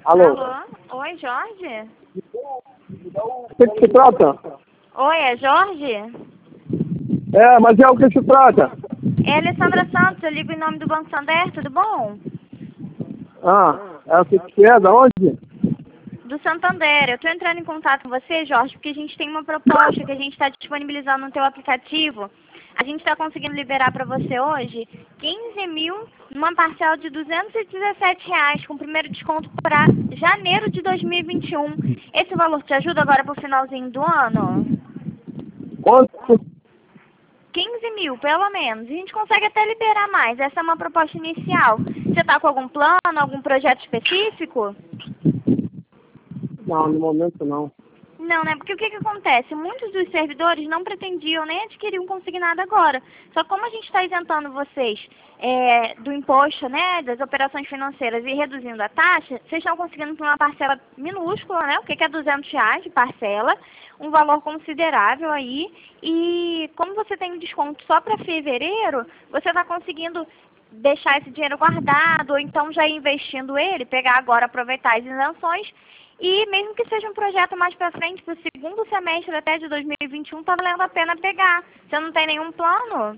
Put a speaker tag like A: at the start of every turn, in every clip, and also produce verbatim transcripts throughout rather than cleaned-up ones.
A: Alô?
B: Alô? Oi, Jorge?
A: O que, que se trata?
B: Oi, é Jorge?
A: É, mas é o que se trata?
B: É Alessandra Santos, eu ligo em nome do Banco Santander, tudo bom?
A: Ah, é o que, que é? Da onde?
B: Do Santander. Eu estou entrando em contato com você, Jorge, porque a gente tem uma proposta que a gente está disponibilizando no teu aplicativo. A gente está conseguindo liberar para você hoje quinze mil numa parcela de duzentos e dezessete reais, com o primeiro desconto para janeiro de dois mil e vinte e um. Esse valor te ajuda agora para o finalzinho do ano?
A: Quanto?
B: quinze mil, pelo menos. A gente consegue até liberar mais. Essa é uma proposta inicial. Você está com algum plano, algum projeto específico?
A: Não, no momento não.
B: Não, né? Porque o que que acontece? Muitos dos servidores não pretendiam nem adquirir um consignado agora. Só que como a gente está isentando vocês é, do imposto, né, das operações financeiras e reduzindo a taxa, vocês estão conseguindo por uma parcela minúscula, né? O que que é duzentos reais de parcela, um valor considerável aí. E como você tem um desconto só para fevereiro, você está conseguindo deixar esse dinheiro guardado, ou então já ir investindo ele, pegar agora, aproveitar as isenções. E mesmo que seja um projeto mais para frente, para o segundo semestre até de dois mil e vinte e um, está valendo a pena pegar. Você não tem nenhum plano?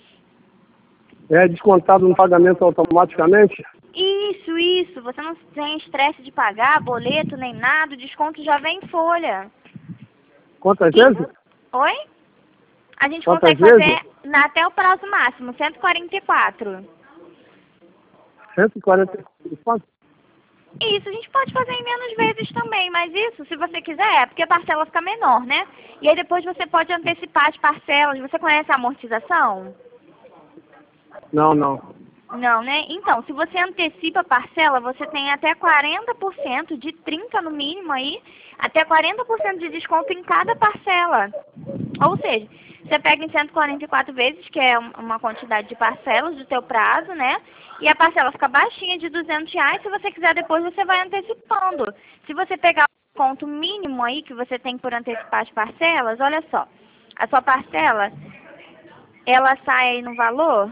A: É descontado no pagamento automaticamente?
B: Isso, isso. Você não tem estresse de pagar boleto nem nada, o desconto já vem em folha.
A: Quantas
B: E...
A: vezes?
B: Oi? A gente
A: Quantas
B: consegue fazer
A: vezes?
B: na, até o prazo máximo, cento e quarenta e quatro.
A: cento e quarenta e quatro?
B: Isso, a gente pode fazer em menos vezes também, mas isso, se você quiser, é porque a parcela fica menor, né? E aí depois você pode antecipar as parcelas. Você conhece a amortização?
A: Não, não.
B: Não, né? Então, se você antecipa a parcela, você tem até quarenta por cento, de trinta por cento no mínimo aí, até quarenta por cento de desconto em cada parcela. Ou seja, você pega em cento e quarenta e quatro vezes, que é uma quantidade de parcelas do teu prazo, né? E a parcela fica baixinha de duzentos reais. Se você quiser depois, você vai antecipando. Se você pegar o ponto mínimo aí que você tem por antecipar as parcelas, olha só. A sua parcela, ela sai aí no valor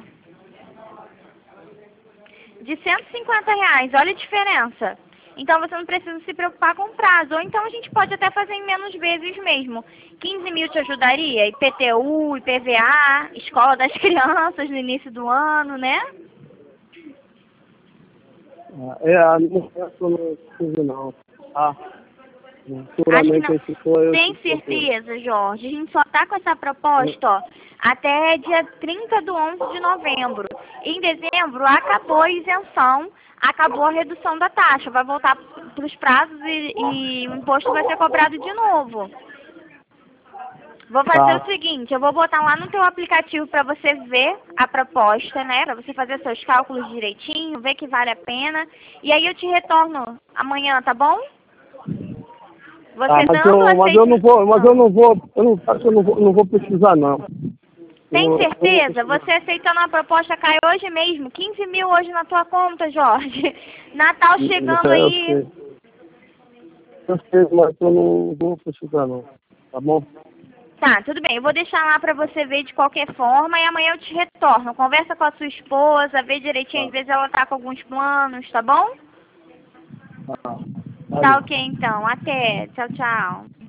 B: de cento e cinquenta reais. Olha a diferença. Então você não precisa se preocupar com o prazo. Ou então a gente pode até fazer em menos vezes mesmo. quinze mil te ajudaria? I P T U, I P V A, escola das crianças no início do ano, né?
A: É, não eu não preciso não. Ah,
B: Acho que
A: seguramente
B: não.
A: esse foi eu.
B: Tem certeza, Jorge? A gente só tá com essa proposta, ó, até dia trinta de onze de novembro. Em dezembro acabou a isenção, acabou a redução da taxa. Vai voltar para os prazos e, e o imposto vai ser cobrado de novo. Vou fazer
A: Tá.
B: o seguinte, eu vou botar lá no teu aplicativo para você ver a proposta, né? Para você fazer seus cálculos direitinho, ver que vale a pena. E aí eu te retorno amanhã, tá bom? Você
A: Tá, mas,
B: dando
A: eu, mas eu não vou, mas eu
B: aceitação.
A: não vou, eu não acho que eu não vou, não vou precisar não.
B: Tem
A: Eu- eu
B: certeza?
A: vou
B: Você aceitando a proposta cai hoje mesmo. quinze mil hoje na tua conta, Jorge. Natal chegando
A: precisar. Eu
B: aí.
A: sei. Eu sei, mas eu não vou precisar não. Tá bom?
B: Tá, tudo bem. Eu vou deixar lá pra você ver de qualquer forma e amanhã eu te retorno. Conversa com a sua esposa, vê direitinho.
A: Tá.
B: Às vezes ela tá com alguns planos, tá bom?
A: Tá.
B: Tá ok, então. Até. Tchau, tchau.